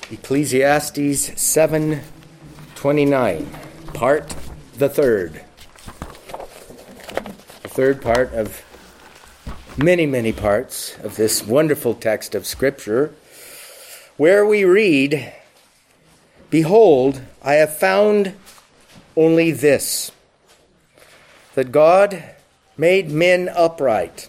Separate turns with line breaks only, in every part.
Ecclesiastes 7:29, part the third. The third part of many parts of this wonderful text of Scripture, where we read, "Behold, I have found only this, that God made men upright,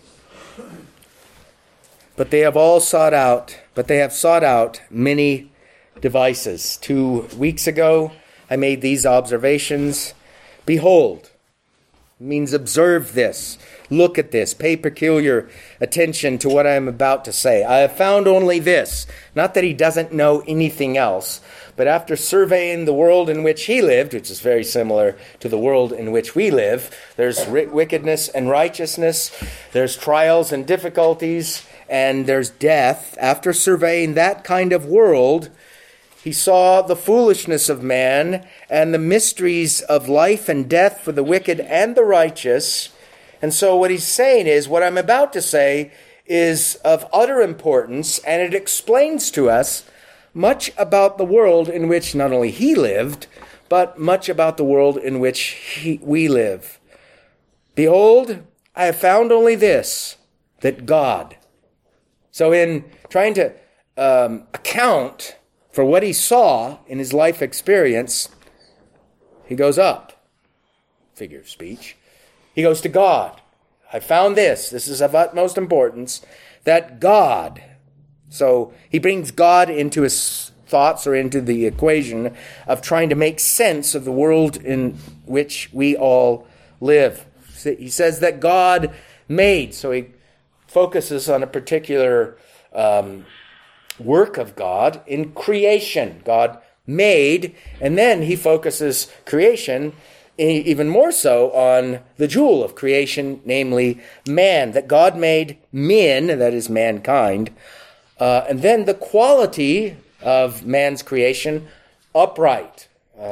but they have sought out many devices." 2 weeks ago, I made these observations. Behold means observe this, look at this, pay peculiar attention to what I am about to say. I have found only this. Not that he doesn't know anything else, but after surveying the world in which he lived, which is very similar to the world in which we live, there's wickedness and righteousness, there's trials and difficulties, and there's death. After surveying that kind of world, he saw the foolishness of man and the mysteries of life and death for the wicked and the righteous. And so what he's saying is, what I'm about to say is of utter importance, and it explains to us much about the world in which not only he lived, but much about the world in which we live. Behold, I have found only this, that God. So in trying to account for what he saw in his life experience, he goes up, figure of speech. He goes to God. I found this is of utmost importance, that God. So he brings God into his thoughts or into the equation of trying to make sense of the world in which we all live. He says that God made. So he focuses on a particular work of God in creation. God made, and then he focuses creation even more so on the jewel of creation, namely man, that God made men, that is mankind, and then the quality of man's creation, upright.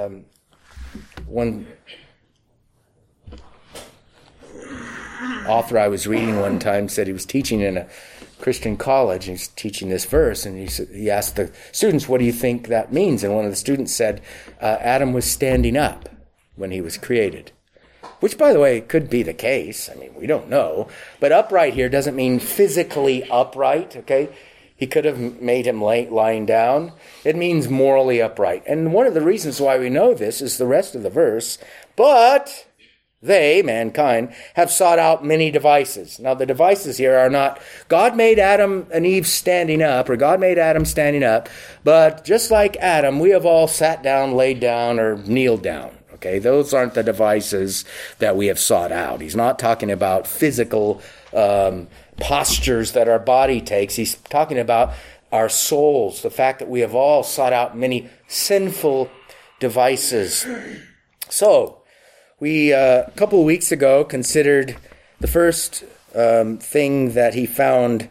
One author I was reading one time said he was teaching in a Christian college, and he's teaching this verse, and he asked the students, "What do you think that means?" And one of the students said, Adam was standing up when he was created. Which, by the way, could be the case. I mean, we don't know. But upright here doesn't mean physically upright, okay? He could have made him lying down. It means morally upright. And one of the reasons why we know this is the rest of the verse. But they, mankind, have sought out many devices. Now, the devices here are not, God made Adam and Eve standing up, or God made Adam standing up, but just like Adam, we have all sat down, laid down, or kneeled down. Okay, those aren't the devices that we have sought out. He's not talking about physical postures that our body takes. He's talking about our souls, the fact that we have all sought out many sinful devices. So, we, a couple of weeks ago, considered the first thing that he found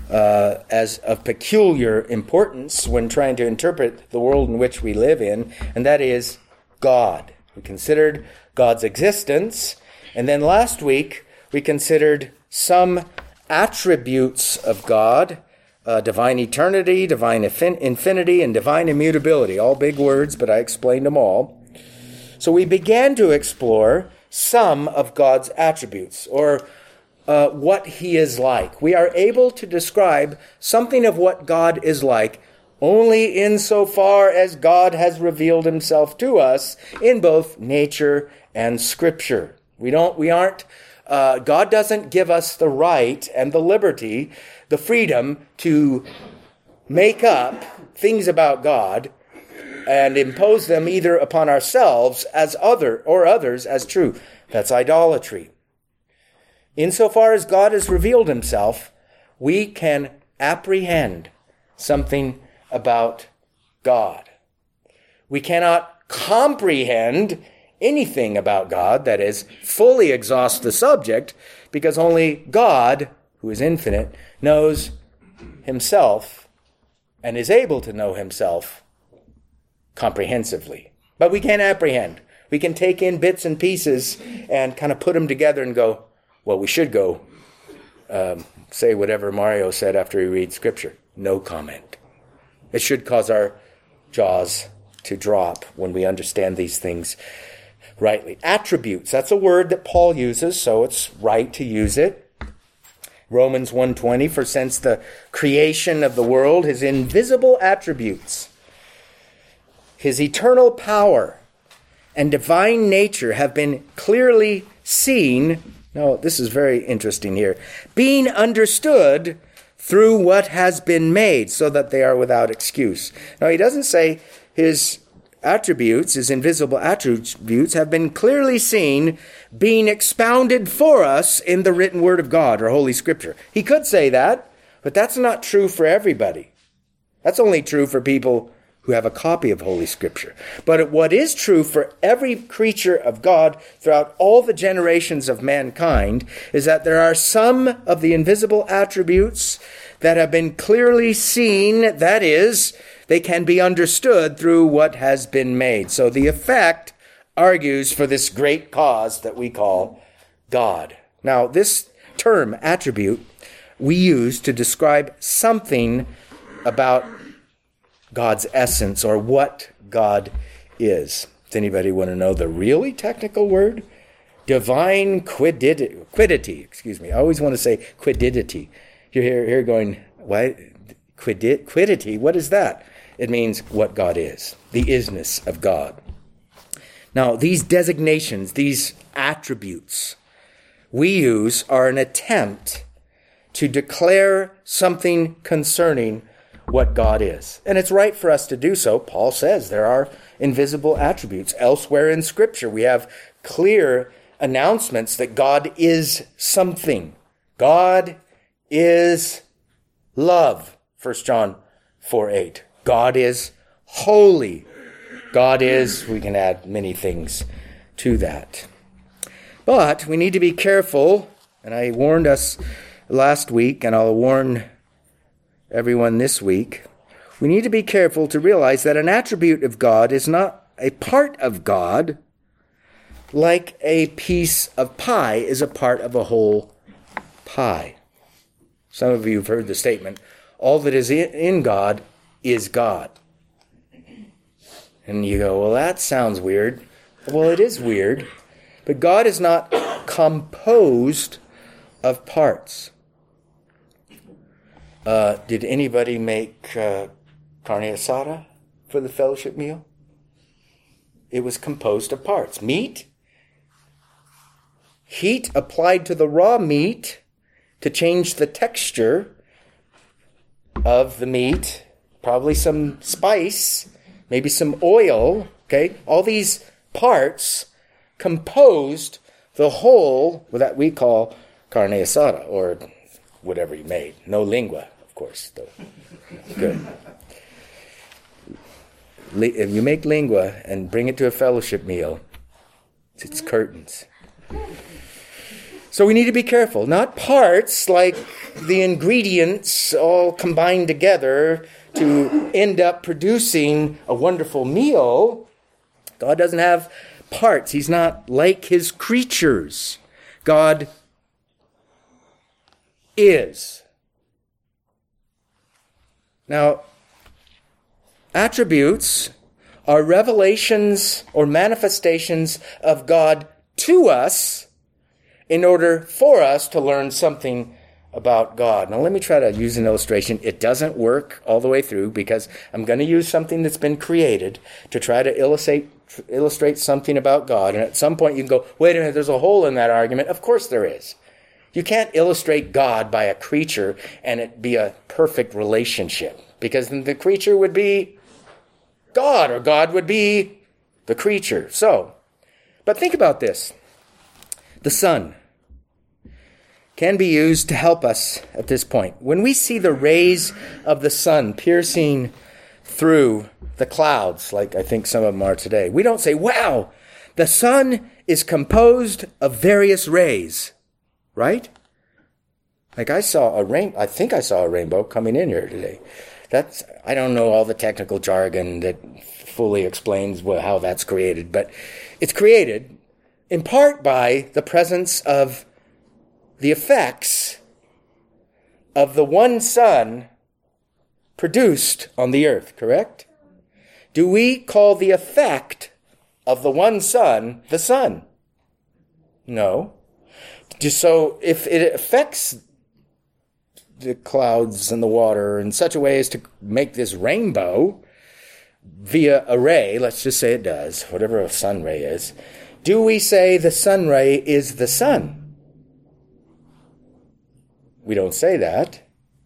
as of peculiar importance when trying to interpret the world in which we live in, and that is God. We considered God's existence, and then last week we considered some attributes of God, divine eternity, divine infinity, and divine immutability. All big words, but I explained them all. So we began to explore some of God's attributes, or what he is like. We are able to describe something of what God is like only insofar as God has revealed himself to us in both nature and Scripture. God doesn't give us the right and the liberty, the freedom to make up things about God and impose them either upon ourselves as others as true. That's idolatry. Insofar as God has revealed himself, we can apprehend something about God. We cannot comprehend anything about God, that is, fully exhaust the subject, because only God, who is infinite, knows himself and is able to know himself comprehensively. But we can't apprehend. We can take in bits and pieces and kind of put them together and go, well, we should go say whatever Mario said after he reads Scripture. No comment. It should cause our jaws to drop when we understand these things rightly. Attributes, that's a word that Paul uses, so it's right to use it. Romans 1:20, for since the creation of the world, his invisible attributes, his eternal power and divine nature have been clearly seen. Now, this is very interesting here. Being understood through what has been made, so that they are without excuse. Now, he doesn't say his attributes, his invisible attributes, have been clearly seen, being expounded for us in the written word of God, or Holy Scripture. He could say that, but that's not true for everybody. That's only true for people who have a copy of Holy Scripture. But what is true for every creature of God throughout all the generations of mankind is that there are some of the invisible attributes that have been clearly seen, that is, they can be understood through what has been made. So the effect argues for this great cause that we call God. Now, this term, attribute, we use to describe something about God's essence, or what God is. Does anybody want to know the really technical word? Divine quiddity. I always want to say quiddity. You're here going, what? Quiddity? What is that? It means what God is, the isness of God. Now, these designations, these attributes we use are an attempt to declare something concerning what God is. And it's right for us to do so. Paul says there are invisible attributes. Elsewhere in Scripture, we have clear announcements that God is something. God is love, 1 John 4:8. God is holy. God is, we can add many things to that. But we need to be careful, and I warned us last week, and I'll warn everyone this week. We need to be careful to realize that an attribute of God is not a part of God, like a piece of pie is a part of a whole pie. Some of you have heard the statement, all that is in God is God. And you go, well, that sounds weird. Well, it is weird. But God is not composed of parts. Did anybody make carne asada for the fellowship meal? It was composed of parts. Meat, heat applied to the raw meat to change the texture of the meat, probably some spice, maybe some oil, okay? All these parts composed the whole that we call carne asada, or whatever you made. No lingua, of course, though. Good. If you make lingua and bring it to a fellowship meal, it's curtains. So we need to be careful. Not parts like the ingredients all combined together to end up producing a wonderful meal. God doesn't have parts. He's not like his creatures. God is. Now, attributes are revelations or manifestations of God to us in order for us to learn something about God. Now, let me try to use an illustration. It doesn't work all the way through because I'm going to use something that's been created to try to illustrate something about God. And at some point you can go, wait a minute, there's a hole in that argument. Of course there is. You can't illustrate God by a creature and it be a perfect relationship, because then the creature would be God, or God would be the creature. But think about this. The sun can be used to help us at this point. When we see the rays of the sun piercing through the clouds, like I think some of them are today, we don't say, wow, the sun is composed of various rays, right? Like I think I saw a rainbow coming in here today. I don't know all the technical jargon that fully explains how that's created, but it's created in part by the presence of the effects of the one sun produced on the earth, correct? do we call the effect of the one sun the sun? No. So if it affects the clouds and the water in such a way as to make this rainbow via a ray, let's just say it does, whatever a sun ray is, do we say the sun ray is the sun? We don't say that.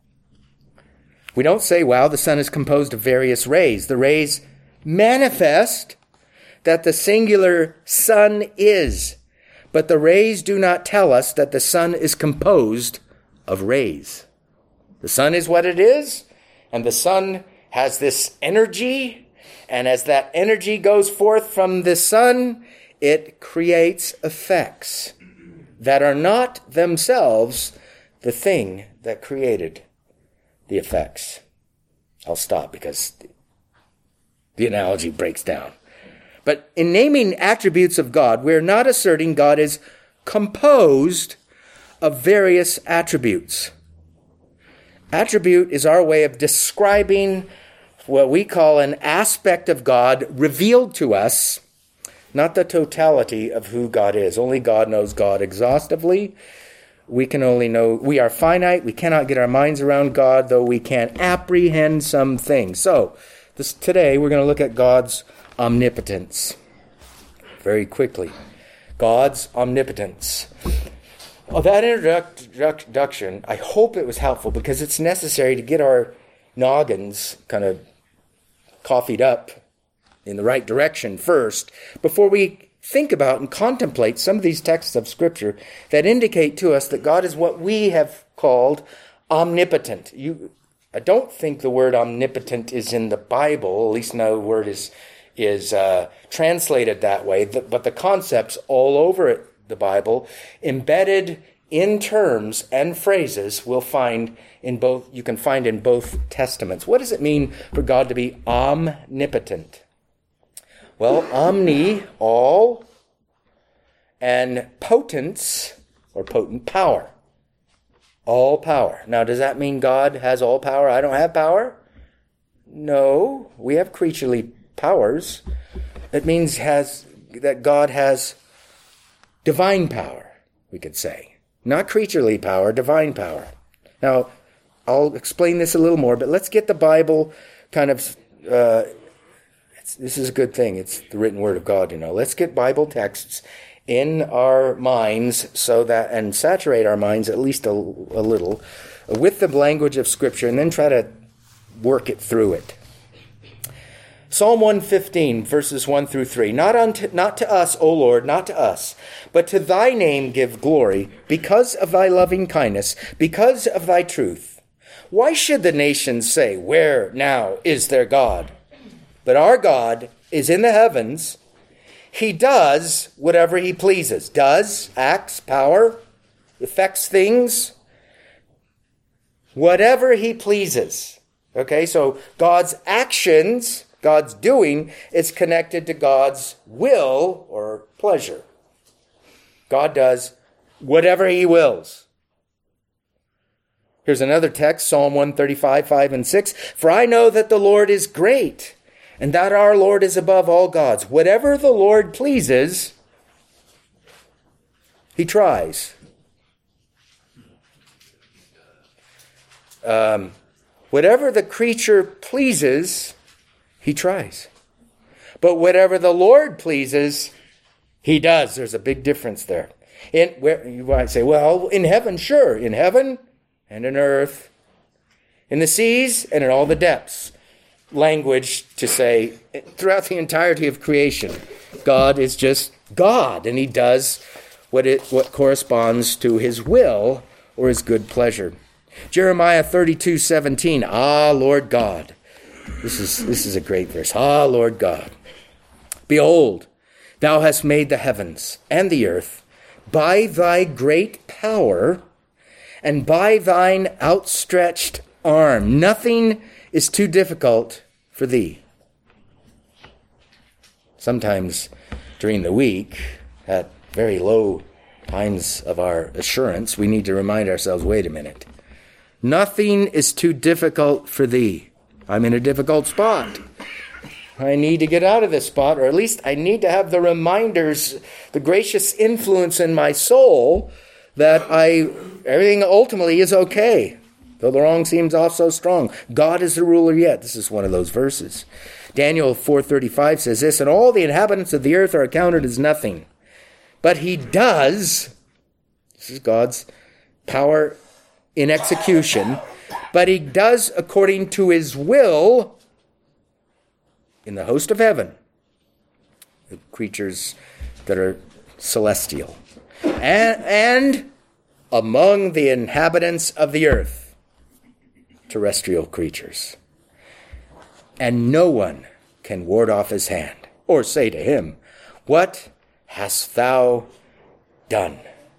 We don't say, wow, the sun is composed of various rays. The rays manifest that the singular sun is, but the rays do not tell us that the sun is composed of rays. The sun is what it is, and the sun has this energy, and as that energy goes forth from the sun, it creates effects that are not themselves the thing that created the effects. I'll stop because the analogy breaks down. But in naming attributes of God, we're not asserting God is composed of various attributes. Attribute is our way of describing what we call an aspect of God revealed to us, not the totality of who God is. Only God knows God exhaustively. We can only know, we are finite, we cannot get our minds around God, though we can apprehend some things. So, today we're going to look at God's omnipotence. Very quickly. God's omnipotence. Well, that introduction, I hope it was helpful because it's necessary to get our noggins kind of coffeed up in the right direction first before we think about and contemplate some of these texts of Scripture that indicate to us that God is what we have called omnipotent. I don't think the word omnipotent is in the Bible, at least no word is translated that way, but the concepts all over the Bible, embedded in terms and phrases, you can find in both Testaments. What does it mean for God to be omnipotent? Well, omni, all, and potence, or potent, power. All power. Now, does that mean God has all power? I don't have power? No, we have creaturely powers. It means that God has divine power, we could say. Not creaturely power, divine power. Now, I'll explain this a little more, but let's get the Bible kind of... this is a good thing. It's the written word of God, Let's get Bible texts in our minds and saturate our minds at least a little with the language of Scripture and then try to work it through it. Psalm 115, verses 1 through 3. Not to us, O Lord, not to us, but to thy name give glory, because of thy loving kindness, because of thy truth. Why should the nations say, where now is their God? But our God is in the heavens. He does whatever he pleases. Does, acts, power, affects things. Whatever he pleases. Okay, so God's actions, God's doing, is connected to God's will or pleasure. God does whatever he wills. Here's another text, Psalm 135, 5 and 6. For I know that the Lord is great, and that our Lord is above all gods. Whatever the Lord pleases, he tries. Whatever the creature pleases, he tries. But whatever the Lord pleases, he does. There's a big difference there. You might say, well, in heaven, sure. In heaven and in earth, in the seas and in all the depths. Language to say, throughout the entirety of creation, God is just God, and he does what corresponds to his will or his good pleasure. Jeremiah 32:17. Ah, Lord God. This is a great verse. Ah, Lord God. Behold, thou hast made the heavens and the earth by thy great power and by thine outstretched arm. Nothing is too difficult for thee. Sometimes during the week, at very low times of our assurance, we need to remind ourselves, wait a minute. Nothing is too difficult for thee. I'm in a difficult spot. I need to get out of this spot, or at least I need to have the reminders, the gracious influence in my soul that everything ultimately is okay, though the wrong seems off so strong. God is the ruler yet. This is one of those verses. Daniel 4:35 says this, and all the inhabitants of the earth are accounted as nothing. But he does, this is God's power in execution, but he does according to his will in the host of heaven, the creatures that are celestial, and among the inhabitants of the earth, terrestrial creatures. And no one can ward off his hand or say to him, what hast thou done?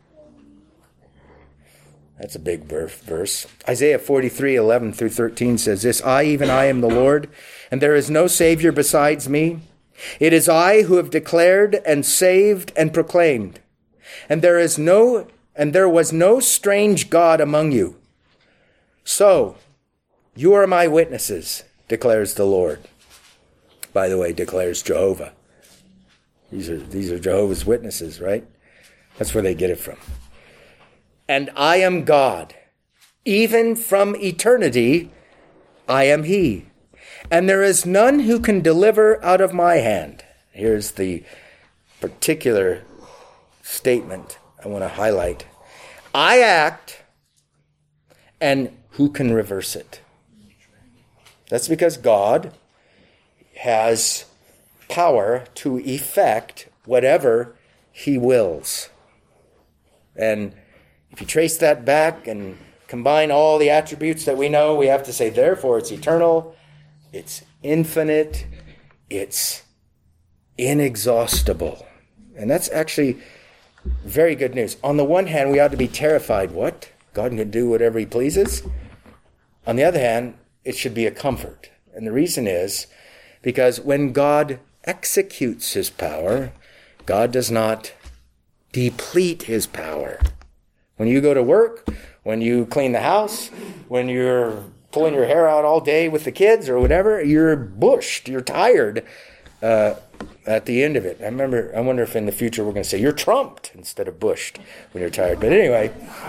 That's a big verse. Isaiah 43:11 through 13 says this, I, even I, am the Lord, and there is no Savior besides me. It is I who have declared and saved and proclaimed. And there was no strange God among you. So, you are my witnesses, declares the Lord. By the way, declares Jehovah. These are Jehovah's Witnesses, right? That's where they get it from. And I am God. Even from eternity, I am he. And there is none who can deliver out of my hand. Here's the particular statement I want to highlight. I act, and who can reverse it? That's because God has power to effect whatever he wills. And if you trace that back and combine all the attributes that we know, we have to say, therefore, it's eternal, it's infinite, it's inexhaustible. And that's actually very good news. On the one hand, we ought to be terrified. What? God can do whatever he pleases? On the other hand, it should be a comfort. And the reason is because when God executes his power, God does not deplete his power. When you go to work, when you clean the house, when you're pulling your hair out all day with the kids or whatever, you're bushed, you're tired at the end of it. I wonder if in the future we're going to say you're trumped instead of bushed when you're tired. But anyway,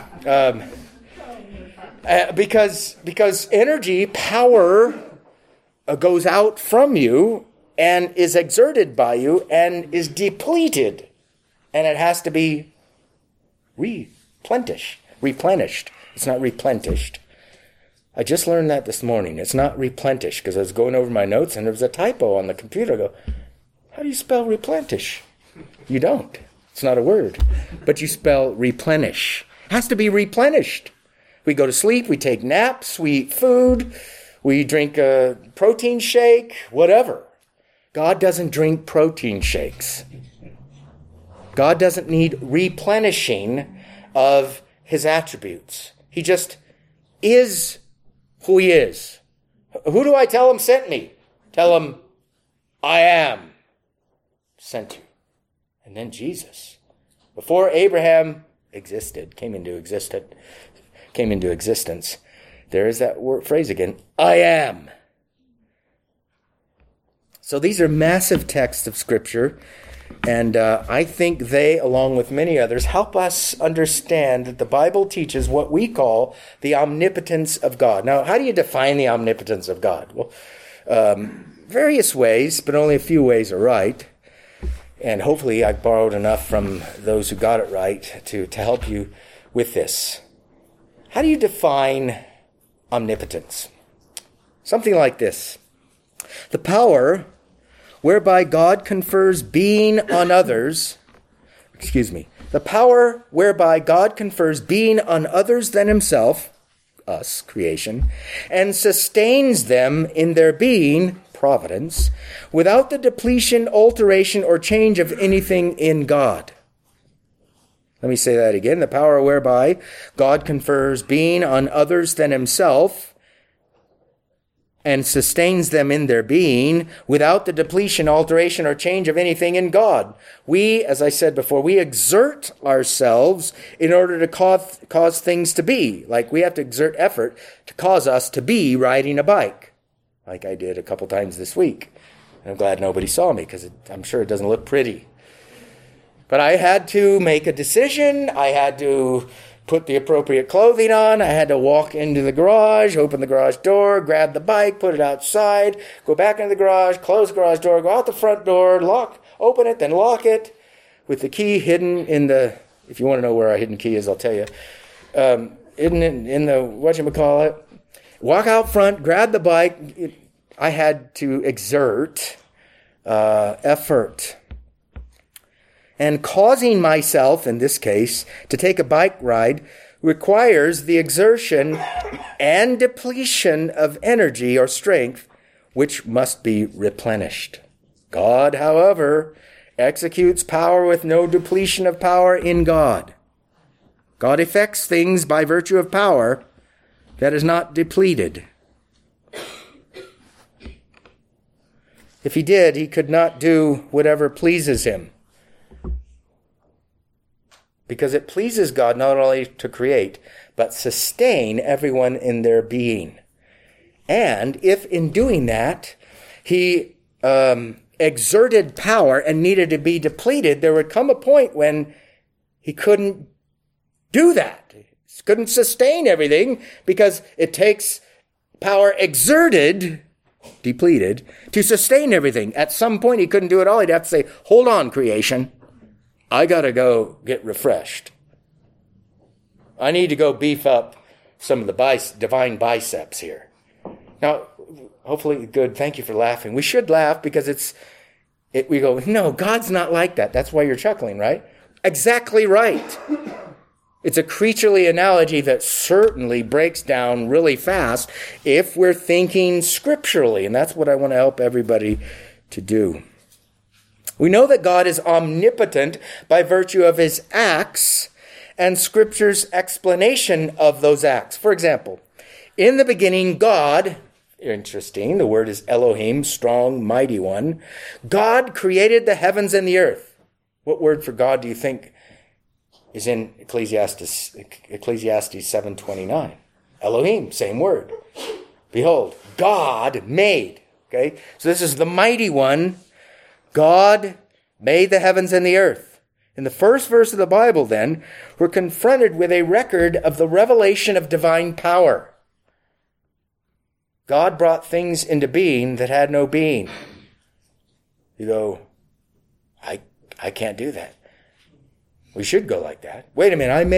because energy, power goes out from you and is exerted by you and is depleted. And it has to be replenished. It's not replenished. I just learned that this morning. It's not replenished because I was going over my notes and there was a typo on the computer. I go, how do you spell replenish? You don't. It's not a word. But you spell replenish. It has to be replenished. We go to sleep, we take naps, we eat food, we drink a protein shake, whatever. God doesn't drink protein shakes. God doesn't need replenishing of his attributes. He just is who he is. Who do I tell him sent me? Tell him, I am sent you. And then Jesus. Before Abraham came into existence, there is that phrase again, I am. So these are massive texts of Scripture, and I think they, along with many others, help us understand that the Bible teaches what we call the omnipotence of God. Now, how do you define the omnipotence of God? Well, various ways, but only a few ways are right. And hopefully I've borrowed enough from those who got it right to help you with this. How do you define omnipotence? Something like this. The power whereby God confers being on others, the power whereby God confers being on others than himself, us, creation, and sustains them in their being, providence, without the depletion, alteration, or change of anything in God. Let me say that again. The power whereby God confers being on others than himself and sustains them in their being without the depletion, alteration, or change of anything in God. We, as I said before, we exert ourselves in order to cause things to be. Like we have to exert effort to cause us to be riding a bike, like I did a couple times this week. And I'm glad nobody saw me because I'm sure it doesn't look pretty. But I had to make a decision. I had to put the appropriate clothing on. I had to walk into the garage, open the garage door, grab the bike, put it outside, go back into the garage, close the garage door, go out the front door, open it, then lock it with the key hidden in the, if you want to know where our hidden key is, I'll tell you, hidden in the, whatchamacallit, walk out front, grab the bike. I had to exert effort. And causing myself, in this case, to take a bike ride requires the exertion and depletion of energy or strength, which must be replenished. God, however, executes power with no depletion of power in God. God effects things by virtue of power that is not depleted. If he did, he could not do whatever pleases him. Because it pleases God not only to create, but sustain everyone in their being. And if in doing that, he exerted power and needed to be depleted, there would come a point when he couldn't do that. He couldn't sustain everything because it takes power exerted, depleted, to sustain everything. At some point, he couldn't do it all. He'd have to say, hold on, creation. I got to go get refreshed. I need to go beef up some of the divine biceps here. Now, hopefully, good. Thank you for laughing. We should laugh because we go, no, God's not like that. That's why you're chuckling, right? Exactly right. It's a creaturely analogy that certainly breaks down really fast if we're thinking scripturally. And that's what I want to help everybody to do. We know that God is omnipotent by virtue of his acts and Scripture's explanation of those acts. For example, in the beginning, God, interesting, the word is Elohim, strong, mighty one. God created the heavens and the earth. What word for God do you think is in Ecclesiastes 7:29? Elohim, same word. Behold, God made. Okay, so this is the mighty one. God made the heavens and the earth. In the first verse of the Bible, then, we're confronted with a record of the revelation of divine power. God brought things into being that had no being. You go, I can't do that. We should go like that. Wait a minute, I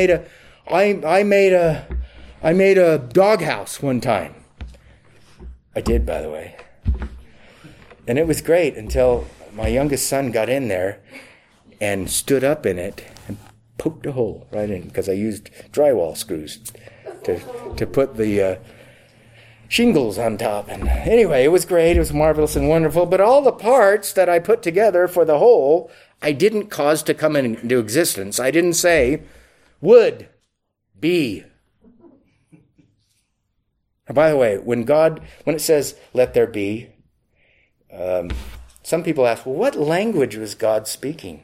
made a doghouse one time. I did, by the way. And it was great until my youngest son got in there and stood up in it and poked a hole right in because I used drywall screws to put the shingles on top. And anyway, it was great. It was marvelous and wonderful. But all the parts that I put together for the whole, I didn't cause to come into existence. I didn't say, would be. And by the way, when it says, let there be, some people ask, well, what language was God speaking?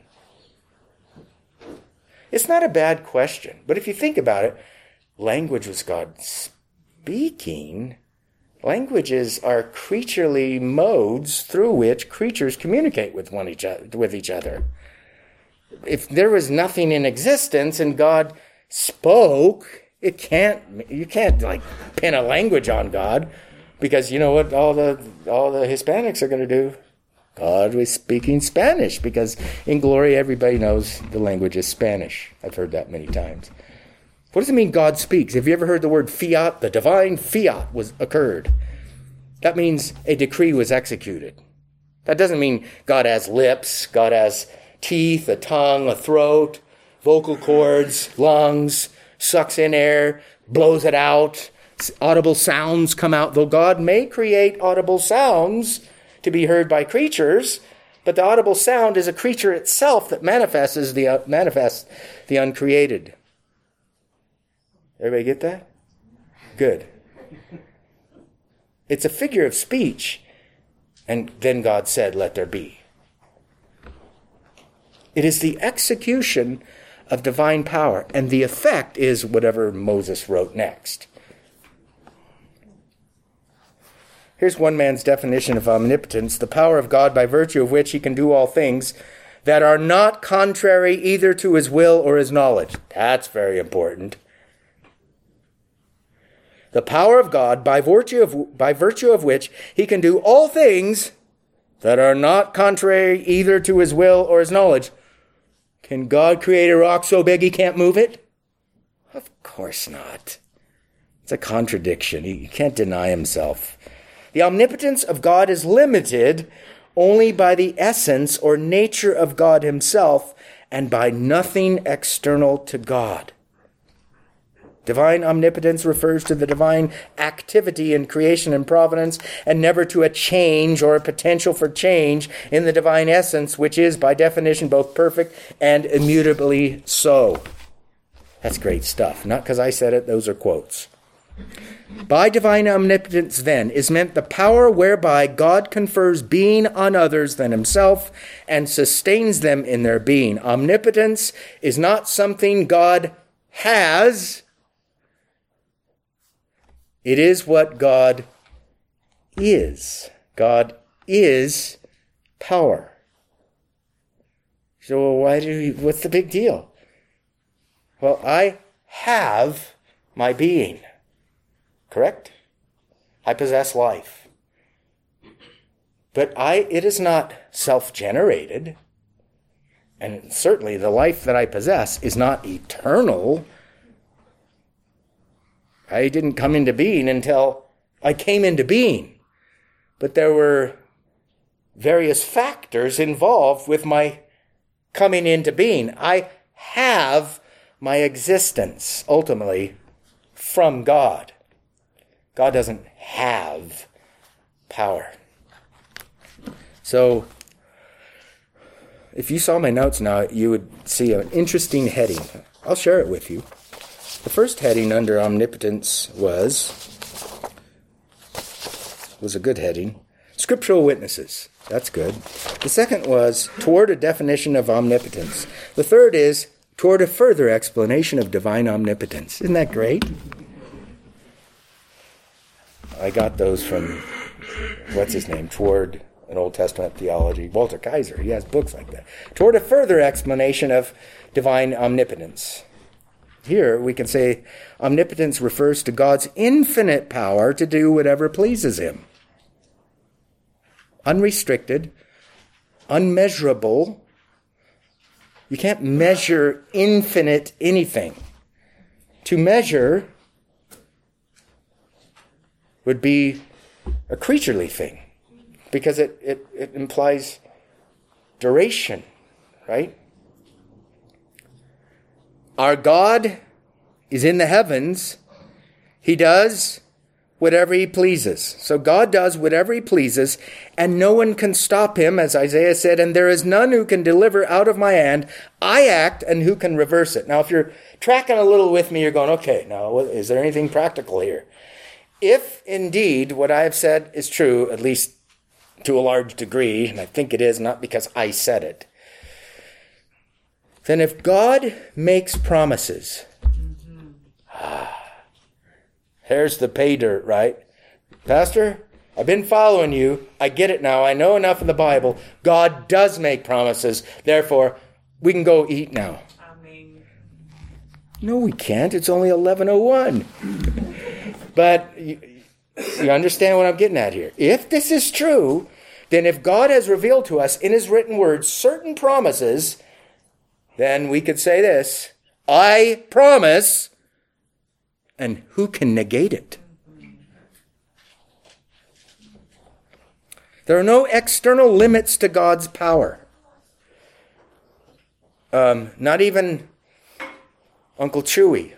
It's not a bad question, but if you think about it, language was God speaking. Languages are creaturely modes through which creatures communicate with each other. If there was nothing in existence and God spoke, you can't like pin a language on God, because you know what all the Hispanics are going to do? God was speaking Spanish, because in glory everybody knows the language is Spanish. I've heard that many times. What does it mean God speaks? Have you ever heard the word fiat? The divine fiat occurred. That means a decree was executed. That doesn't mean God has lips, God has teeth, a tongue, a throat, vocal cords, lungs, sucks in air, blows it out, audible sounds come out. Though God may create audible sounds to be heard by creatures, but the audible sound is a creature itself that manifests the uncreated. Everybody get that? Good. It's a figure of speech. And then God said, let there be. It is the execution of divine power, and the effect is whatever Moses wrote next. Here's one man's definition of omnipotence: the power of God by virtue of which he can do all things that are not contrary either to his will or his knowledge. That's very important. The power of God by virtue of which he can do all things that are not contrary either to his will or his knowledge. Can God create a rock so big he can't move it? Of course not. It's a contradiction. He can't deny himself. The omnipotence of God is limited only by the essence or nature of God himself and by nothing external to God. Divine omnipotence refers to the divine activity in creation and providence, and never to a change or a potential for change in the divine essence, which is by definition both perfect and immutably so. That's great stuff. Not because I said it, those are quotes. By divine omnipotence, then, is meant the power whereby God confers being on others than himself and sustains them in their being. Omnipotence is not something God has. It is what God is. God is power. So what's the big deal? Well, I have my being. Correct? I possess life. But it is not self-generated. And certainly the life that I possess is not eternal. I didn't come into being until I came into being. But there were various factors involved with my coming into being. I have my existence, ultimately, from God. God doesn't have power. So, if you saw my notes now, you would see an interesting heading. I'll share it with you. The first heading under omnipotence was a good heading. Scriptural witnesses. That's good. The second was toward a definition of omnipotence. The third is toward a further explanation of divine omnipotence. Isn't that great? I got those from, what's his name, Toward an Old Testament Theology. Walter Kaiser, he has books like that. Toward a further explanation of divine omnipotence. Here we can say omnipotence refers to God's infinite power to do whatever pleases him. Unrestricted, unmeasurable. You can't measure infinite anything. To measure would be a creaturely thing because it implies duration, right? Our God is in the heavens. He does whatever he pleases. So God does whatever he pleases, and no one can stop him, as Isaiah said, and there is none who can deliver out of my hand. I act, and who can reverse it? Now, if you're tracking a little with me, you're going, okay, now, is there anything practical here? If indeed what I have said is true, at least to a large degree, and I think it is, not because I said it, then if God makes promises, there's the pay dirt, right? Pastor, I've been following you. I get it now. I know enough of the Bible. God does make promises. Therefore, we can go eat now.
Amen.
No, we can't. It's only 11:01. But you understand what I'm getting at here. If this is true, then if God has revealed to us in his written words certain promises, then we could say this: I promise, and who can negate it? There are no external limits to God's power. Not even Uncle Chewy.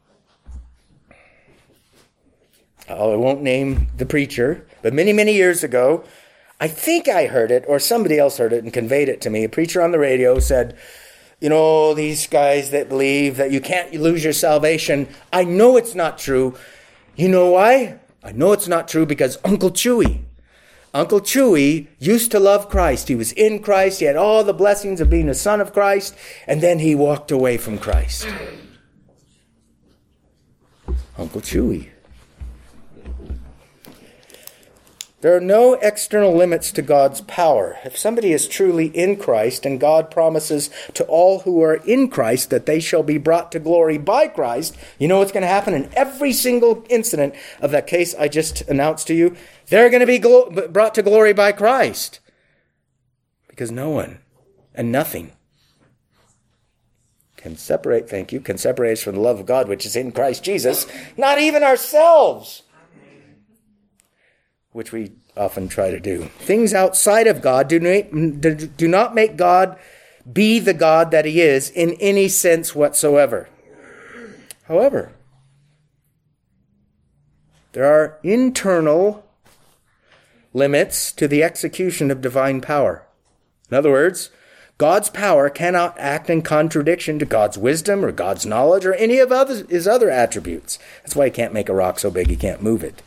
I won't name the preacher, but many, many years ago, I think I heard it, or somebody else heard it and conveyed it to me. A preacher on the radio said, you know, these guys that believe that you can't lose your salvation, I know it's not true. You know why? I know it's not true because Uncle Chewy used to love Christ. He was in Christ. He had all the blessings of being a son of Christ, and then he walked away from Christ. Uncle Chewy. There are no external limits to God's power. If somebody is truly in Christ, and God promises to all who are in Christ that they shall be brought to glory by Christ, you know what's going to happen in every single incident of that case I just announced to you? They're going to be brought to glory by Christ. Because no one and nothing can separate us from the love of God which is in Christ Jesus, not even ourselves, which we often try to do. Things outside of God do not make God be the God that he is in any sense whatsoever. However, there are internal limits to the execution of divine power. In other words, God's power cannot act in contradiction to God's wisdom or God's knowledge or any of his other attributes. That's why he can't make a rock so big he can't move it.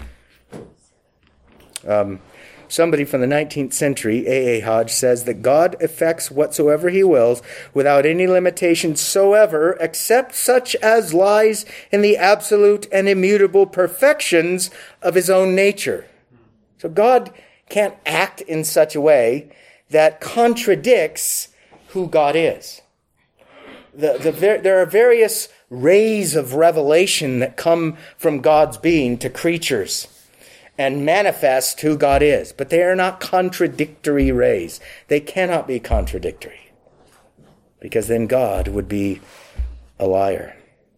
Somebody from the 19th century, A.A. Hodge, says that God effects whatsoever he wills without any limitation soever, except such as lies in the absolute and immutable perfections of his own nature. So God can't act in such a way that contradicts who God is. There are various rays of revelation that come from God's being to creatures and manifest who God is. But they are not contradictory rays. They cannot be contradictory, because then God would be a liar.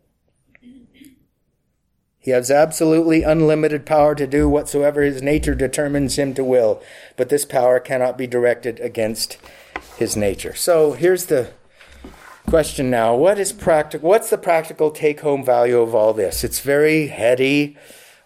He has absolutely unlimited power to do whatsoever his nature determines him to will, but this power cannot be directed against his nature. So here's the question now. What's the practical take-home value of all this? It's very heady,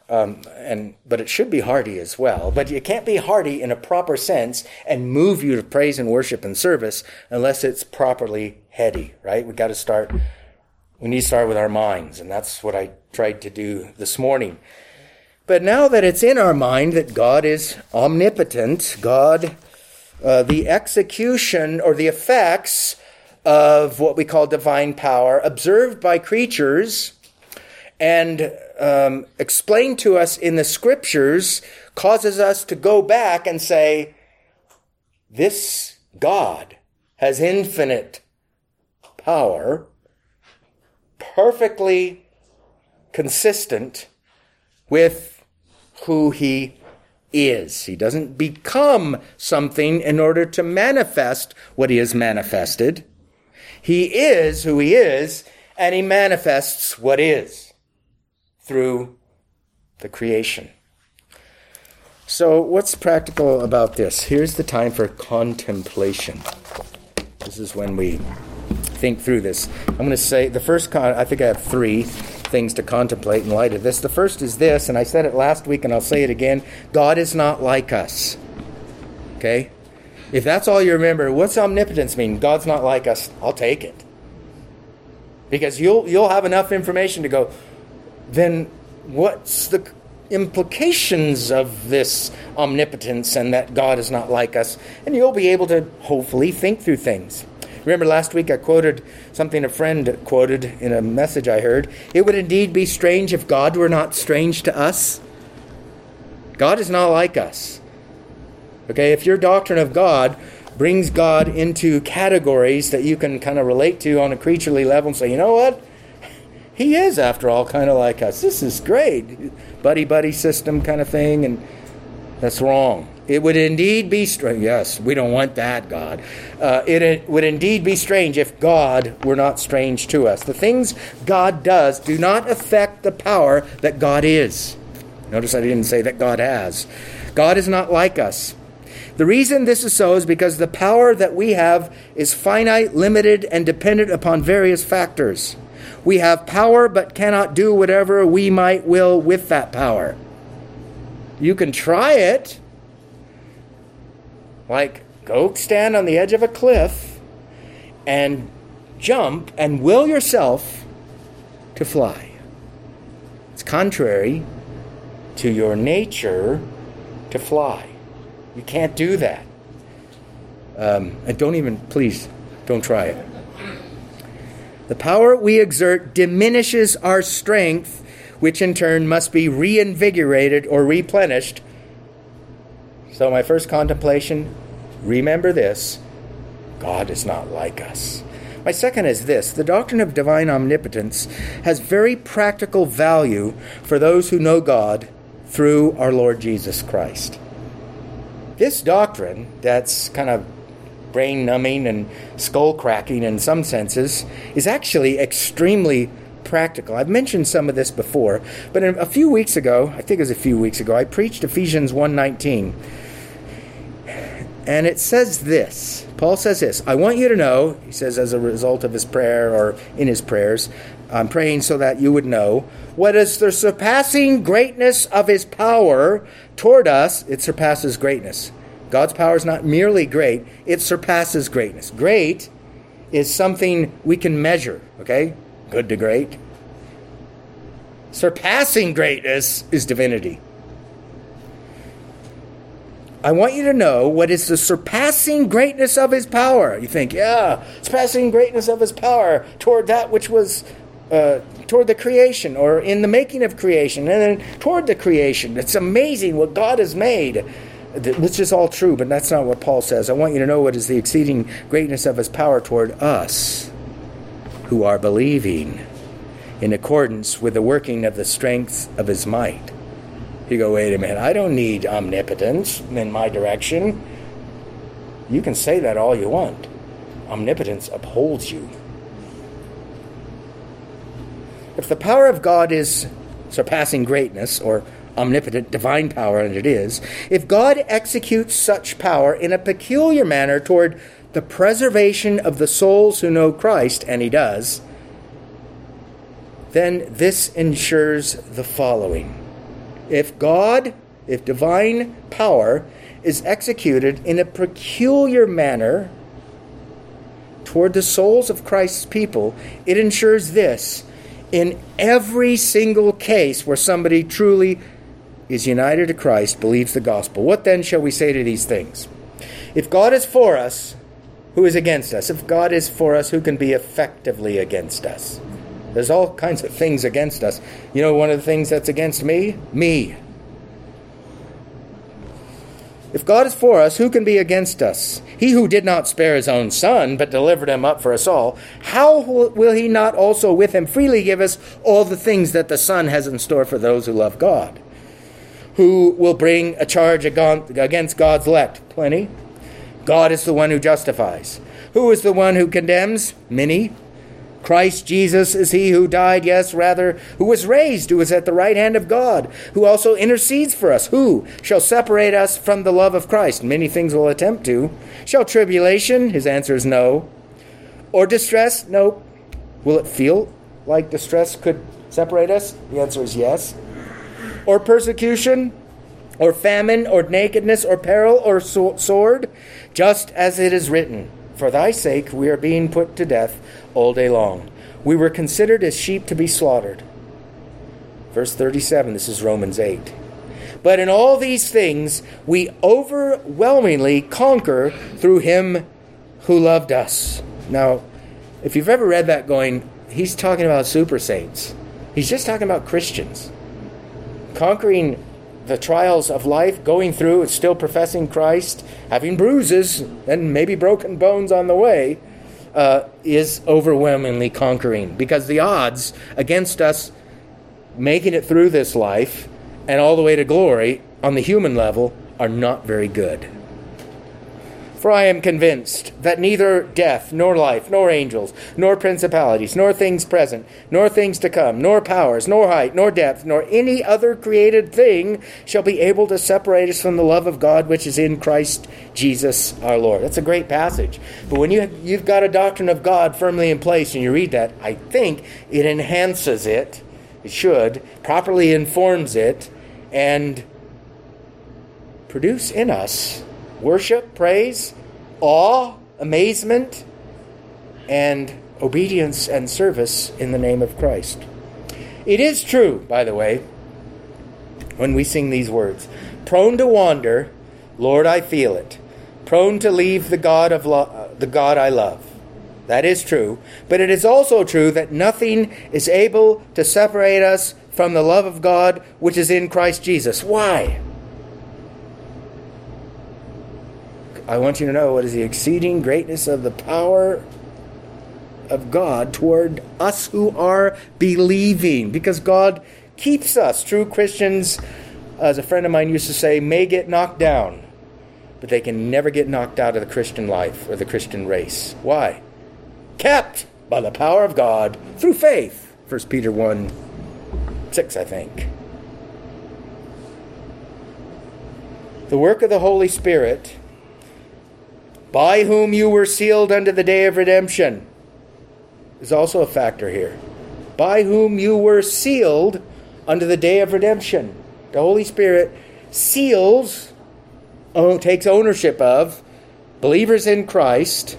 but it should be hearty as well. But you can't be hearty in a proper sense and move you to praise and worship and service unless it's properly heady, right? We need to start with our minds, and that's what I tried to do this morning. But now that it's in our mind that God is omnipotent, God, the execution or the effects of what we call divine power observed by creatures and explained to us in the scriptures causes us to go back and say, this God has infinite power, perfectly consistent with who he is. He doesn't become something in order to manifest what he has manifested. He is who he is, and he manifests what is through the creation. So what's practical about this? Here's the time for contemplation. This is when we think through this. I'm going to say the first, I think I have 3 things to contemplate in light of this. The first is this, and I said it last week and I'll say it again. God is not like us. Okay? If that's all you remember, what's omnipotence mean? God's not like us. I'll take it. Because you'll have enough information to go, then what's the implications of this omnipotence and that God is not like us? And you'll be able to hopefully think through things. Remember last week I quoted something a friend quoted in a message I heard. It would indeed be strange if God were not strange to us. God is not like us. Okay, if your doctrine of God brings God into categories that you can kind of relate to on a creaturely level and say, you know what? He is, after all, kind of like us. This is great. Buddy-buddy system kind of thing, and that's wrong. It would indeed be strange. Yes, we don't want that, God. It would indeed be strange if God were not strange to us. The things God does do not affect the power that God is. Notice I didn't say that God has. God is not like us. The reason this is so is because the power that we have is finite, limited, and dependent upon various factors. We have power but cannot do whatever we might will with that power. You can try it. Like, go stand on the edge of a cliff and jump and will yourself to fly. It's contrary to your nature to fly. You can't do that. And please, don't try it. The power we exert diminishes our strength, which in turn must be reinvigorated or replenished So my first contemplation, remember this: God is not like us. My second is this: the doctrine of divine omnipotence has very practical value for those who know God through our Lord Jesus Christ. This doctrine, that's kind of brain-numbing and skull-cracking in some senses, is actually extremely practical. I've mentioned some of this before, but a few weeks ago, I think it was a few weeks ago, I preached Ephesians 1:19. And it says this. Paul says this: I want you to know, he says as a result of his prayer or in his prayers, I'm praying so that you would know, what is the surpassing greatness of his power toward us. It surpasses greatness. God's power is not merely great, it surpasses greatness. Great is something we can measure, okay? Good to great. Surpassing greatness is divinity. I want you to know what is the surpassing greatness of his power. You think, yeah, surpassing greatness of his power toward that which was, toward the creation or in the making of creation and then toward the creation. It's amazing what God has made. Which is all true, but that's not what Paul says. I want you to know what is the exceeding greatness of his power toward us who are believing in accordance with the working of the strength of his might. You go, wait a minute, I don't need omnipotence in my direction. You can say that all you want. Omnipotence upholds you. If the power of God is surpassing greatness, or omnipotent divine power, and it is, if God executes such power in a peculiar manner toward the preservation of the souls who know Christ, and he does, then this ensures the following. If divine power is executed in a peculiar manner toward the souls of Christ's people, it ensures this: in every single case where somebody truly is united to Christ, believes the gospel. What then shall we say to these things? If God is for us, who is against us? If God is for us, who can be effectively against us? There's all kinds of things against us. You know one of the things that's against me? Me. If God is for us, who can be against us? He who did not spare his own son, but delivered him up for us all, how will he not also with him freely give us all the things that the Son has in store for those who love God? Who will bring a charge against God's elect? Plenty. God is the one who justifies. Who is the one who condemns? Many. Christ Jesus is he who died, yes, rather, who was raised, who is at the right hand of God, who also intercedes for us. Who shall separate us from the love of Christ? Many things will attempt to. Shall tribulation? His answer is no. Or distress? No. Will it feel like distress could separate us? The answer is yes. Or persecution, or famine, or nakedness, or peril, or sword, just as it is written, for thy sake we are being put to death all day long. We were considered as sheep to be slaughtered. Verse 37, this is Romans 8. But in all these things we overwhelmingly conquer through him who loved us. Now, if you've ever read that going, he's talking about super saints. He's just talking about Christians. Conquering the trials of life, going through, it's still professing Christ, having bruises and maybe broken bones on the way, is overwhelmingly conquering. Because the odds against us making it through this life and all the way to glory on the human level are not very good. For I am convinced that neither death, nor life, nor angels, nor principalities, nor things present, nor things to come, nor powers, nor height, nor depth, nor any other created thing shall be able to separate us from the love of God which is in Christ Jesus our Lord. That's a great passage. But when you've got a doctrine of God firmly in place and you read that, I think it enhances it. It should. Properly informs it and produce in us worship, praise, awe, amazement, and obedience and service in the name of Christ. It is true, by the way, when we sing these words, prone to wander, Lord, I feel it. Prone to leave the God I love. That is true. But it is also true that nothing is able to separate us from the love of God which is in Christ Jesus. Why? I want you to know what is the exceeding greatness of the power of God toward us who are believing. Because God keeps us. True Christians, as a friend of mine used to say, may get knocked down, but they can never get knocked out of the Christian life or the Christian race. Why? Kept by the power of God through faith. 1 Peter 1:6, I think. The work of the Holy Spirit, by whom you were sealed unto the day of redemption, is also a factor here. By whom you were sealed unto the day of redemption. The Holy Spirit seals, takes ownership of believers in Christ,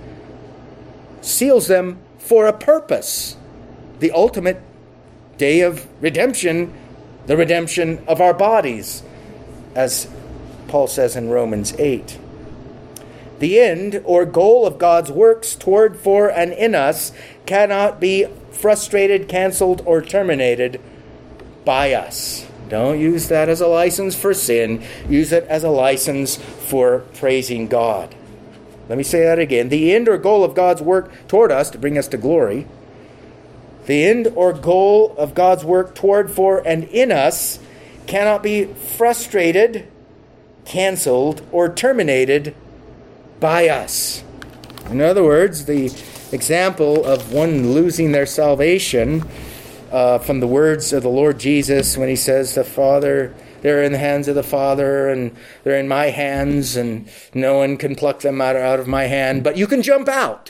seals them for a purpose. The ultimate day of redemption, the redemption of our bodies, as Paul says in Romans 8. The end or goal of God's works toward, for, and in us cannot be frustrated, canceled, or terminated by us. Don't use that as a license for sin. Use it as a license for praising God. Let me say that again. The end or goal of God's work toward us to bring us to glory. The end or goal of God's work toward, for, and in us cannot be frustrated, canceled, or terminated by us. In other words, the example of one losing their salvation from the words of the Lord Jesus when he says, the Father, they're in the hands of the Father, and they're in my hands, and no one can pluck them out of my hand, but you can jump out.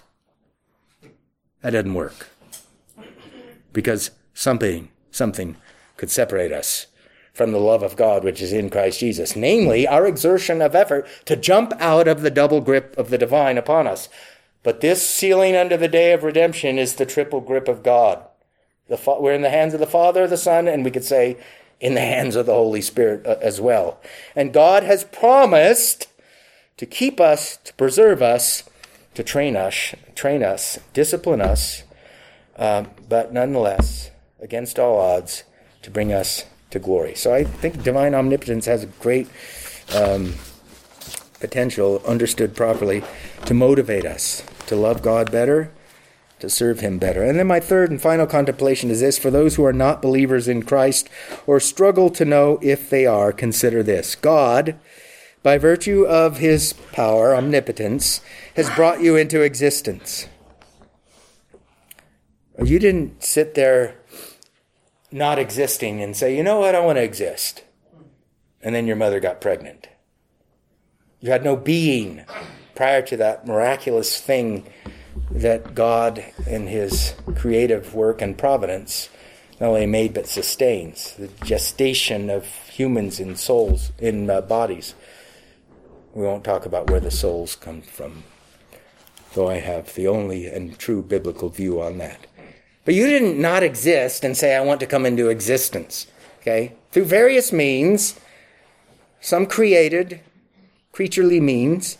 That doesn't work. Because something could separate us from the love of God which is in Christ Jesus. Namely, our exertion of effort to jump out of the double grip of the divine upon us. But this sealing under the day of redemption is the triple grip of God. We're in the hands of the Father, the Son, and we could say in the hands of the Holy Spirit as well. And God has promised to keep us, to preserve us, to train us, discipline us, but nonetheless, against all odds, to bring us to glory. So I think divine omnipotence has a great potential, understood properly, to motivate us to love God better, to serve him better. And then my third and final contemplation is this: for those who are not believers in Christ or struggle to know if they are, consider this. God, by virtue of his power, omnipotence, has brought you into existence. You didn't sit there not existing and say, you know what, I want to exist. And then your mother got pregnant. You had no being prior to that miraculous thing that God in his creative work and providence not only made but sustains. The gestation of humans in souls, in bodies. We won't talk about where the souls come from, though I have the only and true biblical view on that. But you didn't not exist and say, I want to come into existence. Okay? Through various means, some created, creaturely means,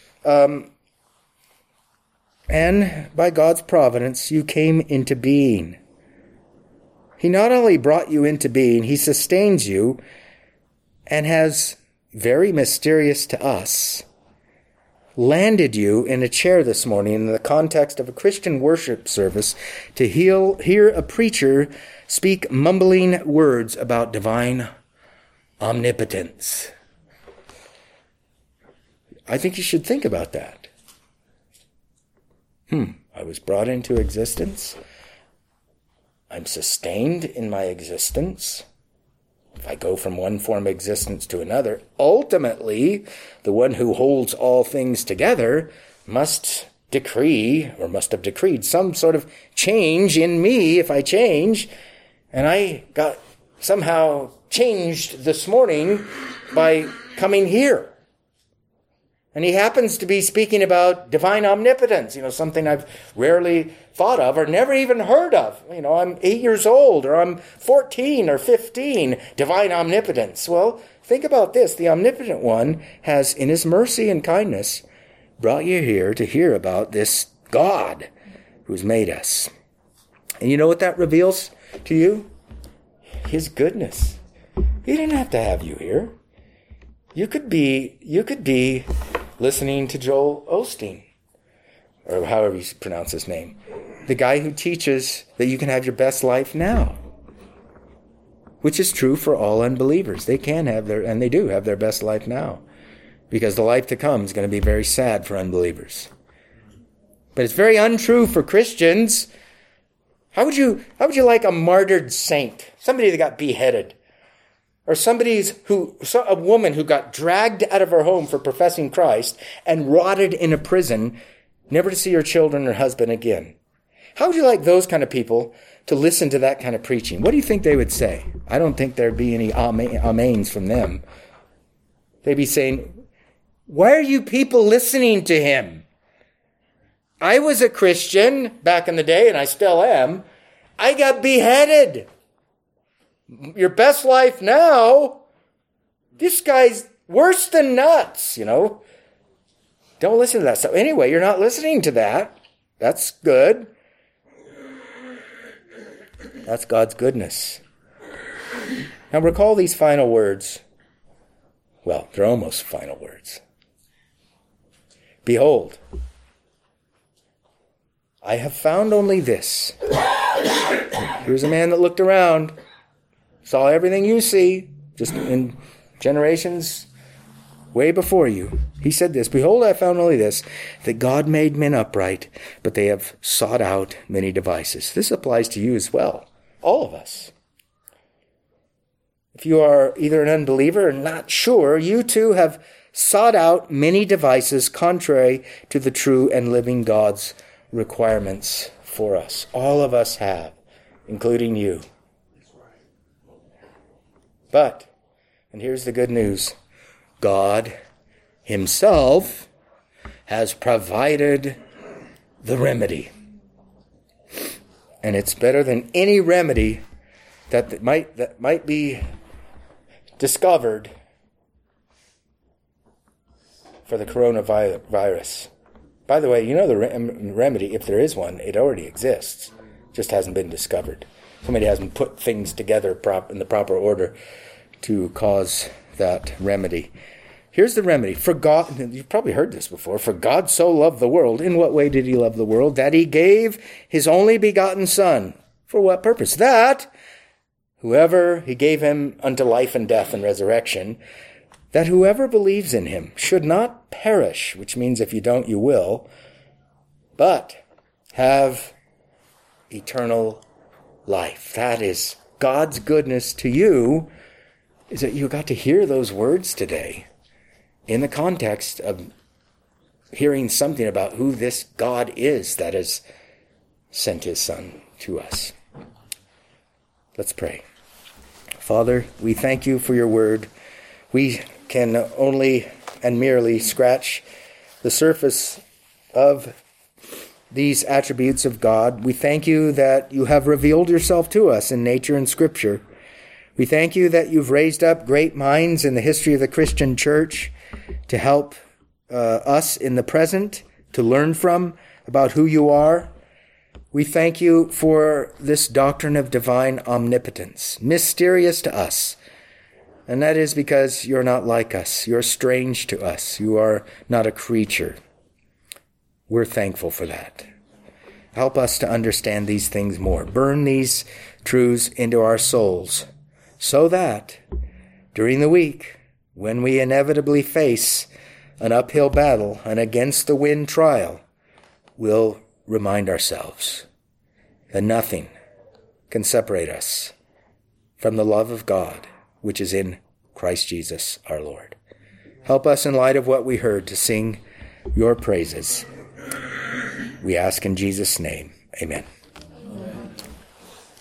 and by God's providence, you came into being. He not only brought you into being, he sustains you and has, very mysterious to us, landed you in a chair this morning in the context of a Christian worship service to hear a preacher speak mumbling words about divine omnipotence. I think you should think about that. I was brought into existence. I'm sustained in my existence. If I go from one form of existence to another, ultimately, the one who holds all things together must decree, or must have decreed, some sort of change in me if I change. And I got somehow changed this morning by coming here. And he happens to be speaking about divine omnipotence, something I've rarely thought of or never even heard of. I'm 8 years old, or I'm 14 or 15, divine omnipotence. Well, think about this. The omnipotent one has, in his mercy and kindness, brought you here to hear about this God who's made us. And you know what that reveals to you? His goodness. He didn't have to have you here. You could be listening to Joel Osteen, or however you pronounce his name, the guy who teaches that you can have your best life now, which is true for all unbelievers. They can have and they do have their best life now, because the life to come is going to be very sad for unbelievers. But it's very untrue for Christians. How would you like a martyred saint, somebody that got beheaded, or a woman who got dragged out of her home for professing Christ and rotted in a prison, never to see her children or husband again? How would you like those kind of people to listen to that kind of preaching? What do you think they would say? I don't think there'd be any amens from them. They'd be saying, why are you people listening to him? I was a Christian back in the day, and I still am. I got beheaded. Your best life now? This guy's worse than nuts, Don't listen to that stuff. Anyway, you're not listening to that. That's good. That's God's goodness. Now recall these final words. Well, they're almost final words. Behold, I have found only this. Here's a man that looked around, saw everything you see, just in generations way before you. He said this, behold, I found only this, that God made men upright, but they have sought out many devices. This applies to you as well, all of us. If you are either an unbeliever or not sure, you too have sought out many devices contrary to the true and living God's requirements for us. All of us have, including you. But, and here's the good news, God himself has provided the remedy. And it's better than any remedy that might be discovered for the coronavirus. By the way, the remedy, if there is one, it already exists. Just hasn't been discovered. Somebody hasn't put things together in the proper order to cause that remedy. Here's the remedy. For God, you've probably heard this before. For God so loved the world. In what way did he love the world? That he gave his only begotten Son. For what purpose? That whoever he gave him unto life and death and resurrection, that whoever believes in him should not perish, which means if you don't, you will, but have eternal life. That is God's goodness to you, is that you got to hear those words today in the context of hearing something about who this God is that has sent his Son to us. Let's pray. Father, we thank you for your word. We can only and merely scratch the surface of these attributes of God. We thank you that you have revealed yourself to us in nature and Scripture. We thank you that you've raised up great minds in the history of the Christian church to help us in the present to learn from about who you are. We thank you for this doctrine of divine omnipotence, mysterious to us. And that is because you're not like us. You're strange to us. You are not a creature. We're thankful for that. Help us to understand these things more. Burn these truths into our souls so that during the week, when we inevitably face an uphill battle, an against-the-wind trial, we'll remind ourselves that nothing can separate us from the love of God, which is in Christ Jesus our Lord. Help us in light of what we heard to sing your praises. We ask in Jesus' name. Amen.